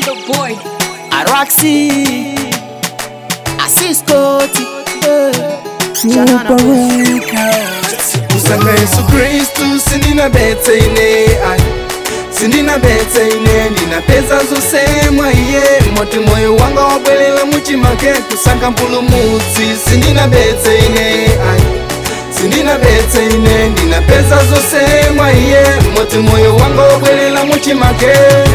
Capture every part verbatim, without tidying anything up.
the boy Araxi Asiscoti Usanga Yesu Kristu sindina bete ine ay Sindina bete ine nina pesa zosemwa iye Moti moyo wanga wabwelela muchimake kusanga mpulumutsi Sindina bete ine ay Sindina bete ine nina pesa zosemwa iye Moti moyo wanga wabwelela muchimake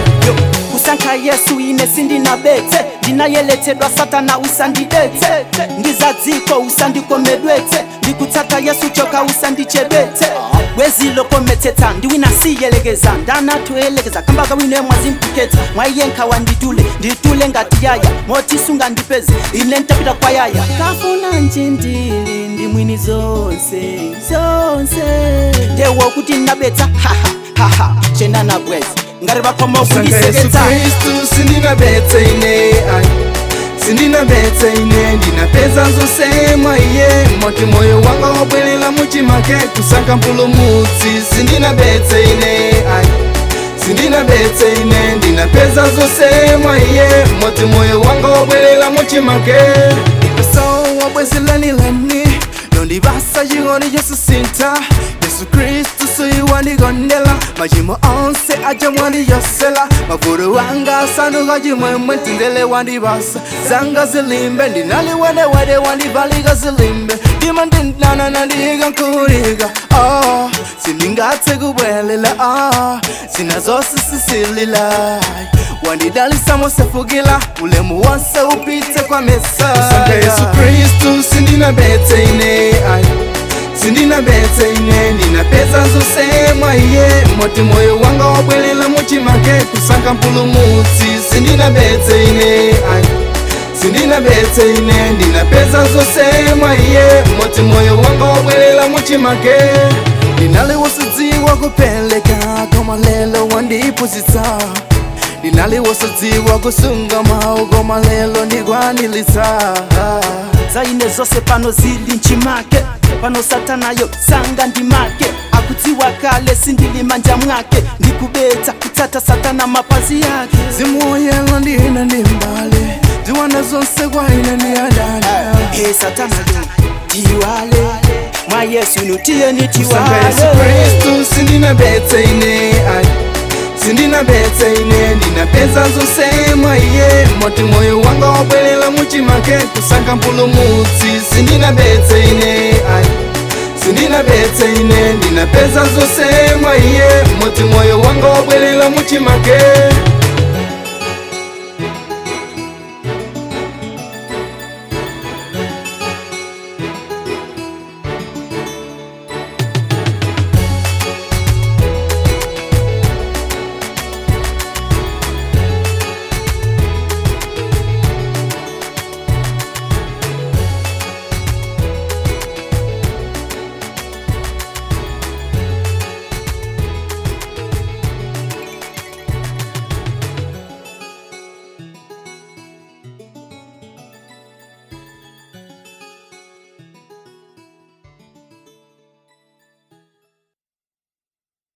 Kusanka Yesu ine sindina bete Ndinayeletedwa satana usandidete Ndizadziko usandikomedwete Ndikutaka Yesu choka usandichebete Wezilo kometeta ndiwina siyelegeza Ndanatuelegeza kambaga wine mwazi mpuketa Mwayenka wandidule nditule ngati yaya Moti sunga ndipezi ine ntapita kwa yaya Kafuna njindili ndi mwini zonse Zonse Ndewo kuti nabeta haha haha Chena na bwezi Ngariba komo kudiseketa Usanga Yesu Kristu sindina bete ine ay Sindina bete ine ndina pesa zosemwa iye Moti moyo wanga wabwelela muchimake kusanga mpulumutsi Sindina bete ine ay Sindina bete ine ndina pesa zosemwa iye Moti moyo wanga wabwelela muchimake Ipeso wabwezilani lani Yondibasa yingoni Yesu sinta Yesu Kristu suiwani gondela Majimo onse aja mwani yosela Mavuru wanga sanu gaji mwemwe tindele wandi basa Zanga zilimbe ndinali wade wade wandi valiga zilimbe Dima ndinana nandiga nkuriga Oh, siningate kubwelela Oh, sinazosi sisilila Wandi dali samo sefugila Ulemu wanse upite kwa mesa Usanga Yesu Kristu sindina bete ine ay Sindina bete ine nina pesa zosemwa iye Moti moyo wanga wabwelela muchimake kusanga mpulumutsi Sindina bete ine ay Sindina bete ine nina pesa zosemwa iye Moti moyo wanga wabwelela muchimake Ninali wasudziwa kupeleka koma lelo wandipusitsa Ninali wasudziwa kusunga mau koma lelo ndigwanilitsa Zaine zose pano zili nchimake Pano satana yo sanga ndimake Akutiwa kale sindili manja mwake Nikubeta kutata satana mapazi yake Zimuoyelo ndina ndimbale Ziwana zonse kwa ina ni adana Hey satana yo tiwale Mwa Yesu nutie ni tiwale Usanga Yesu Kristu sindina bete ine ay Sindina bete ine nina pesa zosemwa iye Moti moyo wanga wabwelela muchimake kusanga mpulumutsi Sindina bete ine ay Sindina bete ine nina pesa zosemwa iye Moti moyo wanga wabwelela muchimake